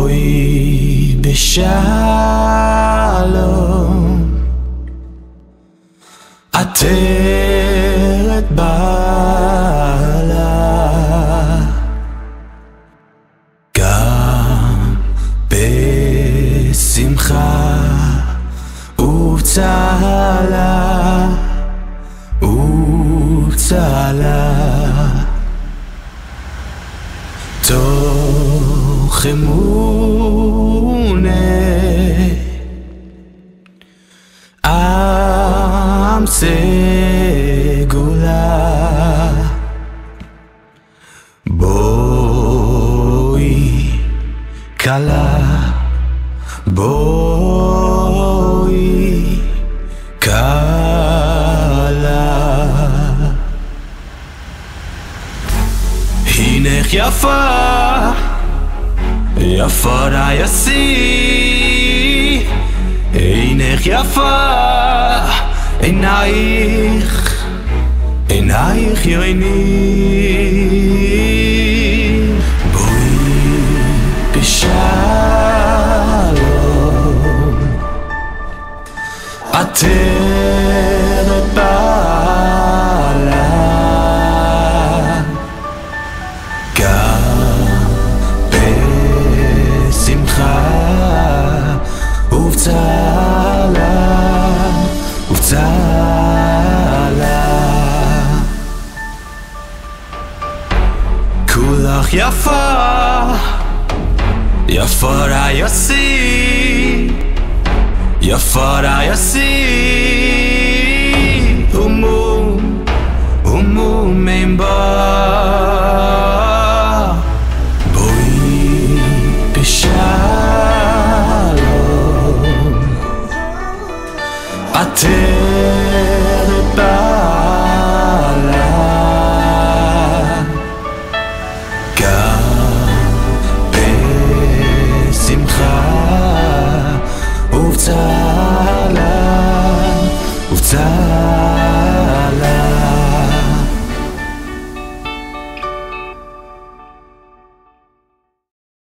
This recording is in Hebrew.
בואי בשלום, עטרת בעלה, גם בשמחה ובצהלה, תוך אמונה עם סגולה, בואי כלה, בואי כלה, הנך יפה, יפה רעייתי, הנך יפה, עינייך, עינייך יויני, בואי בשלום, עטרת בעלה, גם בשמחה ובצהלה, כולך יפה, יפה רעייתי, יפה רעייתי, ממבה, בואי בשלום, עטרת בעלה, גם בשמחה ובצהלה,